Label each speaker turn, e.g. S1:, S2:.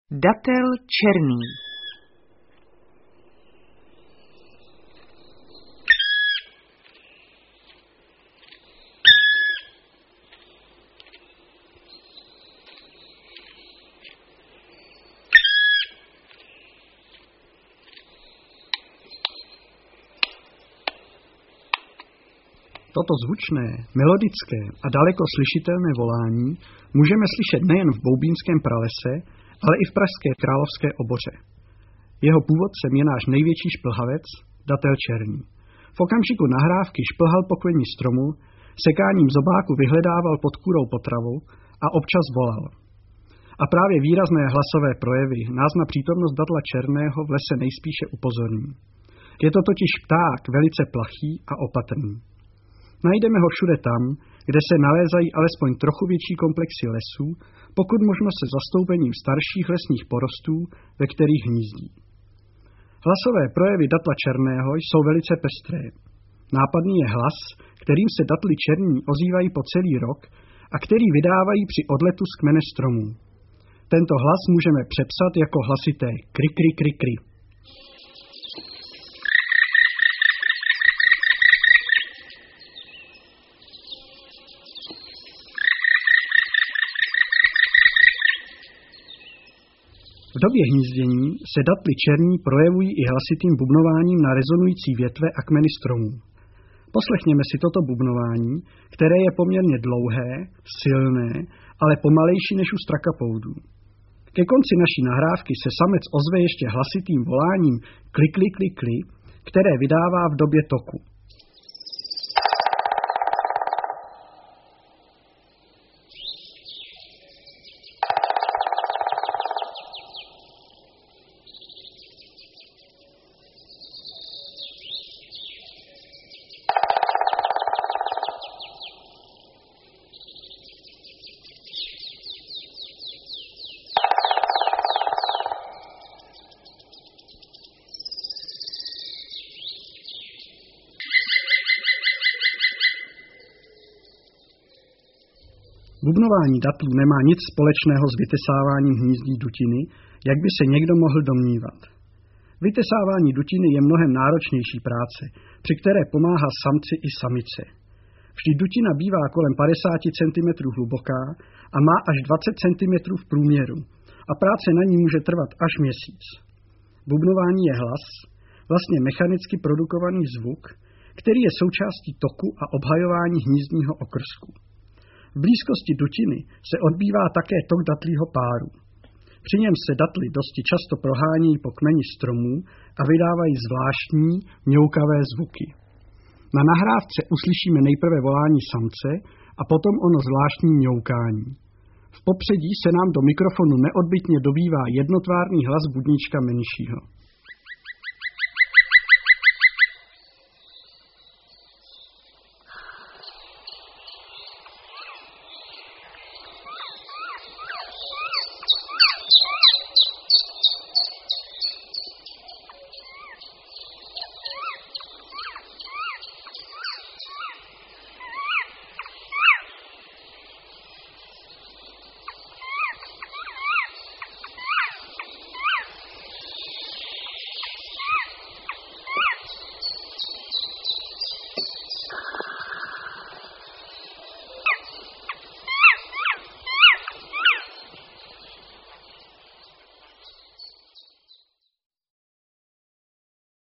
S1: Datel černý.
S2: Toto zvučné, melodické a daleko slyšitelné volání můžeme slyšet nejen v Boubínském pralese, ale i v pražské Královské oboře. Jeho původcem je náš největší šplhavec, datel černý. V okamžiku nahrávky šplhal po kveni stromu, sekáním zobáku vyhledával pod kůrou potravu a občas volal. A právě výrazné hlasové projevy nás na přítomnost datla černého v lese nejspíše upozorní. Je to totiž pták velice plachý a opatrný. Najdeme ho všude tam, kde se nalézají alespoň trochu větší komplexy lesů, pokud možno se zastoupením starších lesních porostů, ve kterých hnízdí. Hlasové projevy datla černého jsou velice pestré. Nápadný je hlas, kterým se datli černí ozývají po celý rok a který vydávají při odletu z kmene stromů. Tento hlas můžeme přepsat jako hlasité kry, kry, kry, kry. V době hnízdění se datli černí projevují i hlasitým bubnováním na rezonující větve a kmeny stromů. Poslechněme si toto bubnování, které je poměrně dlouhé, silné, ale pomalejší než u strakapoudů. Ke konci naší nahrávky se samec ozve ještě hlasitým voláním kli, kli, kli, kli, které vydává v době toku. Bubnování datlů nemá nic společného s vytesáváním hnízdí dutiny, jak by se někdo mohl domnívat. Vytesávání dutiny je mnohem náročnější práce, při které pomáhá samci i samice. Vždy dutina bývá kolem 50 cm hluboká a má až 20 cm v průměru a práce na ní může trvat až měsíc. Bubnování je hlas, vlastně mechanicky produkovaný zvuk, který je součástí toku a obhajování hnízdního okrsku. V blízkosti dutiny se odbývá také tok datlího páru. Při něm se datly dosti často prohánějí po kmeni stromů a vydávají zvláštní, mňoukavé zvuky. Na nahrávce uslyšíme nejprve volání samce a potom ono zvláštní mňoukání. V popředí se nám do mikrofonu neodbytně dobývá jednotvárný hlas budíčka menšího.